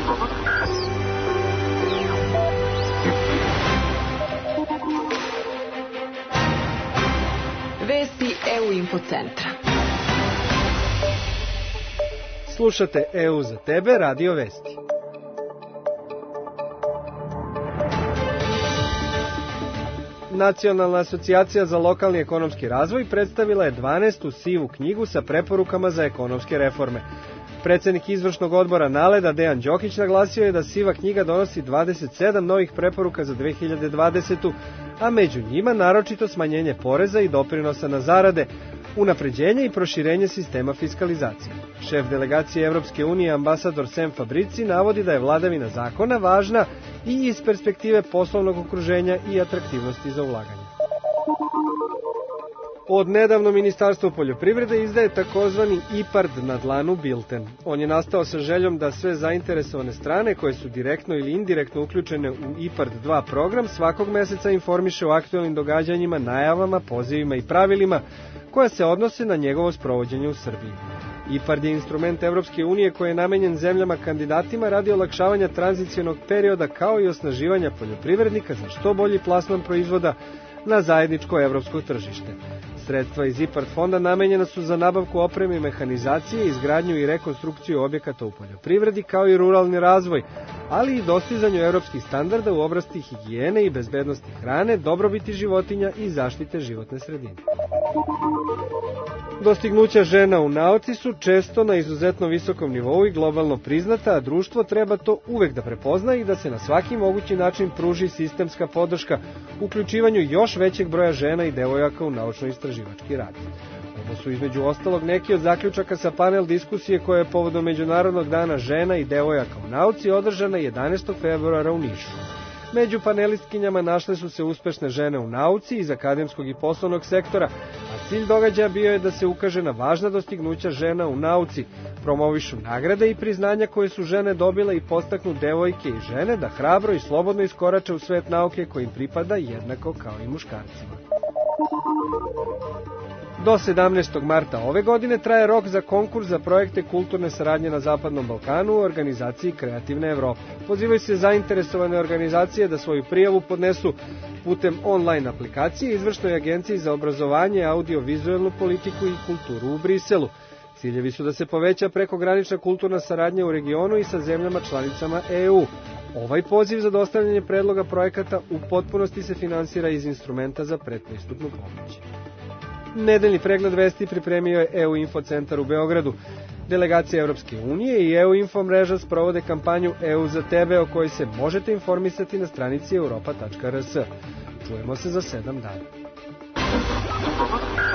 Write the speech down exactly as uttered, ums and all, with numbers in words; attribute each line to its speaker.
Speaker 1: Vesti E U Infocentra.
Speaker 2: Slušate E U za tebe, radio vesti. Nacionalna asocijacija za lokalni ekonomski razvoj predstavila je dvanaestu sivu knjigu sa preporukama za ekonomske reforme. Predsednik izvršnog odbora Naleda Dejan Đokić naglasio je da siva knjiga donosi dvadeset sedam novih preporuka za dve hiljade dvadesetu. a među njima naročito smanjenje poreza i doprinosa na zarade, unapređenje i proširenje sistema fiskalizacije. Šef delegacije Evropske unije, ambasador Sem Fabrici, navodi da je vladavina zakona važna i iz perspektive poslovnog okruženja i atraktivnosti za ulaganje. Od nedavno Ministarstvo poljoprivrede izdaje takozvani IPARD na dlanu bilten. On je nastao sa željom da sve zainteresovane strane koje su direktno ili indirektno uključene u IPARD dva program svakog meseca informiše o aktualnim događanjima, najavama, pozivima i pravilima koja se odnose na njegovo sprovođenje u Srbiji. IPARD je instrument Evropske unije koji je namenjen zemljama kandidatima radi olakšavanja tranzicionog perioda kao i osnaživanja poljoprivrednika za što bolji plasman proizvoda na zajedničko evropsko tržište. Sredstva iz IPARD fonda namenjena su za nabavku opreme i mehanizacije, izgradnju i rekonstrukciju objekata u poljoprivredi kao i ruralni razvoj, ali i dostizanju evropskih standarda u oblasti higijene i bezbednosti hrane, dobrobiti životinja i zaštite životne sredine. Dostignuća žena u nauci su često na izuzetno visokom nivou i globalno priznata, a društvo treba to uvek da prepozna i da se na svaki mogući način pruži sistemska podrška uključivanju još većeg broja žena i devojaka u naučno-istraživački rad. Ovo su između ostalog neki od zaključaka sa panel diskusije koja je povodom Međunarodnog dana žena i devojaka u nauci održana jedanaestog februara u Nišu. Među panelistkinjama našle su se uspešne žene u nauci iz akademskog i poslovnog sektora, a cilj događaja bio je da se ukaže na važna dostignuća žena u nauci, promovišu nagrade i priznanja koje su žene dobile i podstaknu devojke i žene da hrabro i slobodno iskorače u svet nauke koji im pripada jednako kao i muškarcima. Do sedamnaestog marta ove godine traje rok za konkurs za projekte kulturne saradnje na Zapadnom Balkanu u organizaciji Kreativne Evrope. Pozivaju se zainteresovane organizacije da svoju prijavu podnesu putem online aplikacije Izvršnoj agenciji za obrazovanje, audio-vizuelnu politiku i kulturu u Briselu. Ciljevi su da se poveća prekogranična kulturna saradnja u regionu i sa zemljama članicama E U. Ovaj poziv za dostavljanje predloga projekata u potpunosti se finansira iz instrumenta za pretpristupnu pomoć. Nedeljni pregled vesti pripremio je E U Infocentar u Beogradu. Delegacija Evropske unije i E U Info mreža sprovode kampanju E U za tebe o kojoj se možete informisati na stranici europa tačka r s. Čujemo se za sedam dana.